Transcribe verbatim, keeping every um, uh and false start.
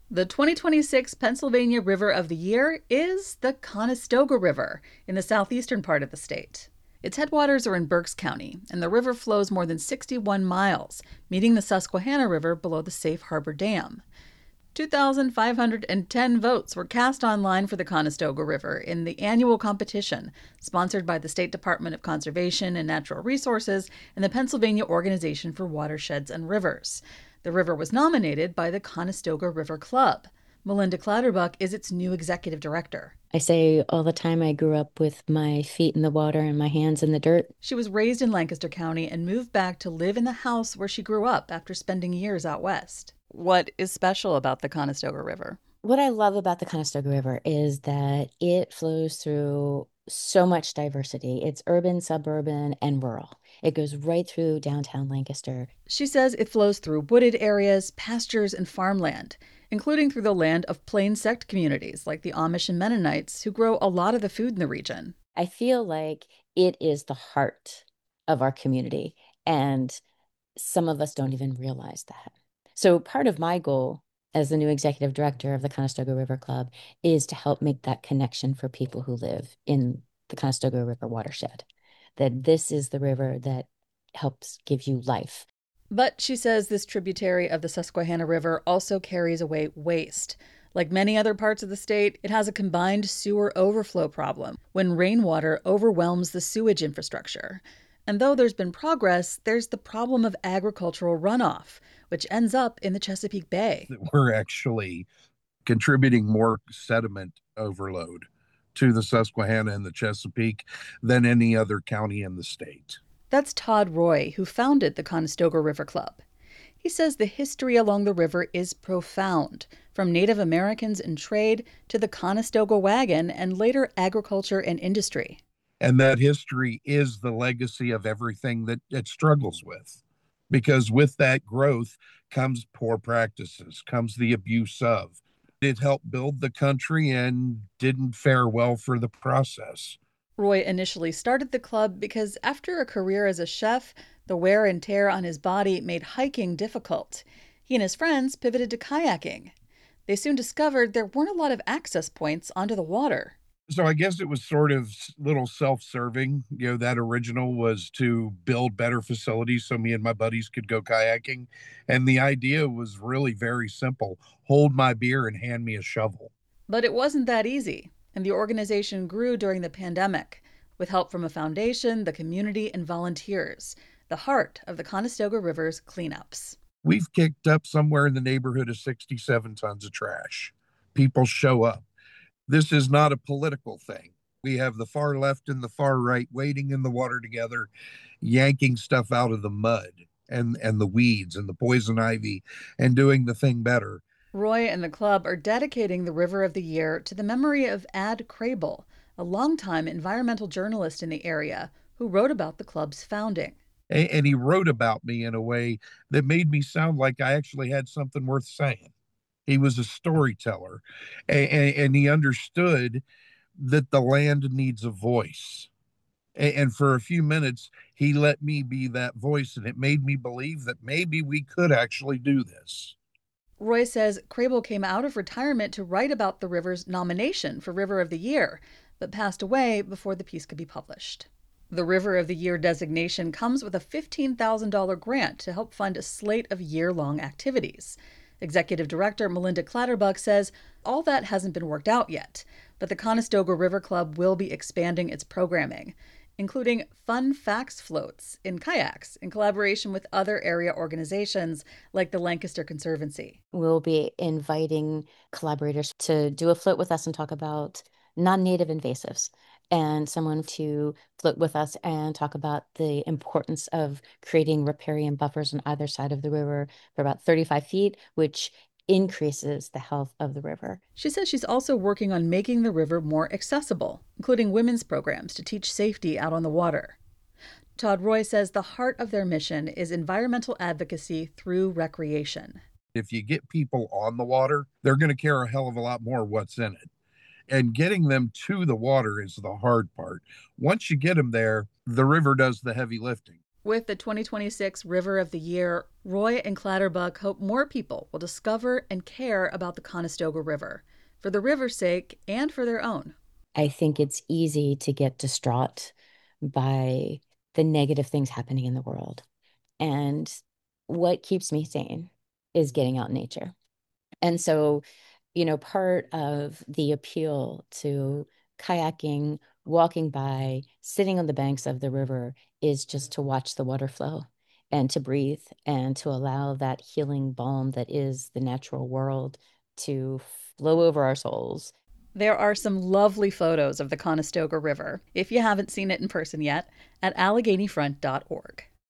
The twenty twenty-six Pennsylvania River of the Year is the Conestoga River in the southeastern part of the state. Its headwaters are in Berks County, and the river flows more than sixty-one miles, meeting the Susquehanna River below the Safe Harbor Dam. two thousand five hundred ten votes were cast online for the Conestoga River in the annual competition, sponsored by the State Department of Conservation and Natural Resources and the Pennsylvania Organization for Watersheds and Rivers. The river was nominated by the Conestoga River Club. Melinda Clatterbuck is its new executive director. I say all the time I grew up with my feet in the water and my hands in the dirt. She was raised in Lancaster County and moved back to live in the house where she grew up after spending years out west. What is special about the Conestoga River? What I love about the Conestoga River is that it flows through so much diversity. It's urban, suburban, and rural. It goes right through downtown Lancaster. She says it flows through wooded areas, pastures, and farmland, including through the land of plain sect communities like the Amish and Mennonites, who grow a lot of the food in the region. I feel like it is the heart of our community, and some of us don't even realize that. So part of my goal as the new executive director of the Conestoga River Club is to help make that connection for people who live in the Conestoga River watershed, that this is the river that helps give you life. But she says this tributary of the Susquehanna River also carries away waste. Like many other parts of the state, it has a combined sewer overflow problem when rainwater overwhelms the sewage infrastructure. And though there's been progress, there's the problem of agricultural runoff, which ends up in the Chesapeake Bay. We're actually contributing more sediment overload to the Susquehanna and the Chesapeake than any other county in the state. That's Todd Roy, who founded the Conestoga River Club. He says the history along the river is profound, from Native Americans and trade to the Conestoga wagon and later agriculture and industry. And that history is the legacy of everything that it struggles with. Because with that growth comes poor practices, comes the abuse of. It helped build the country and didn't fare well for the process. Roy initially started the club because after a career as a chef, the wear and tear on his body made hiking difficult. He and his friends pivoted to kayaking. They soon discovered there weren't a lot of access points onto the water. So I guess it was sort of little self-serving. You know, that original was to build better facilities so me and my buddies could go kayaking. And the idea was really very simple. Hold my beer and hand me a shovel. But it wasn't that easy, and the organization grew during the pandemic, with help from a foundation, the community, and volunteers, the heart of the Conestoga River's cleanups. We've kicked up somewhere in the neighborhood of sixty-seven tons of trash. People show up. This is not a political thing. We have the far left and the far right wading in the water together, yanking stuff out of the mud and, and the weeds and the poison ivy and doing the thing better. Roy and the club are dedicating the River of the Year to the memory of Ad Crable, a longtime environmental journalist in the area who wrote about the club's founding. And, and he wrote about me in a way that made me sound like I actually had something worth saying. He was a storyteller, and, and he understood that the land needs a voice. And, and for a few minutes, he let me be that voice, and it made me believe that maybe we could actually do this. Roy says Crable came out of retirement to write about the river's nomination for River of the Year, but passed away before the piece could be published. The River of the Year designation comes with a fifteen thousand dollars grant to help fund a slate of year-long activities. Executive Director Melinda Clatterbuck says all that hasn't been worked out yet, but the Conestoga River Club will be expanding its programming, including fun facts floats in kayaks in collaboration with other area organizations like the Lancaster Conservancy. We'll be inviting collaborators to do a float with us and talk about non-native invasives, and someone to float with us and talk about the importance of creating riparian buffers on either side of the river for about thirty-five feet, which increases the health of the river. She says she's also working on making the river more accessible, including women's programs to teach safety out on the water. Todd Roy says the heart of their mission is environmental advocacy through recreation. If you get people on the water, they're going to care a hell of a lot more what's in it. And getting them to the water is the hard part. Once you get them there, the river does the heavy lifting. With the twenty twenty-six River of the Year, Roy and Clatterbuck hope more people will discover and care about the Conestoga River, for the river's sake and for their own. I think it's easy to get distraught by the negative things happening in the world. And what keeps me sane is getting out in nature. And so, you know, part of the appeal to kayaking, walking by, sitting on the banks of the river is just to watch the water flow and to breathe and to allow that healing balm that is the natural world to flow over our souls. There are some lovely photos of the Conestoga River, if you haven't seen it in person yet, at Allegheny Front dot org.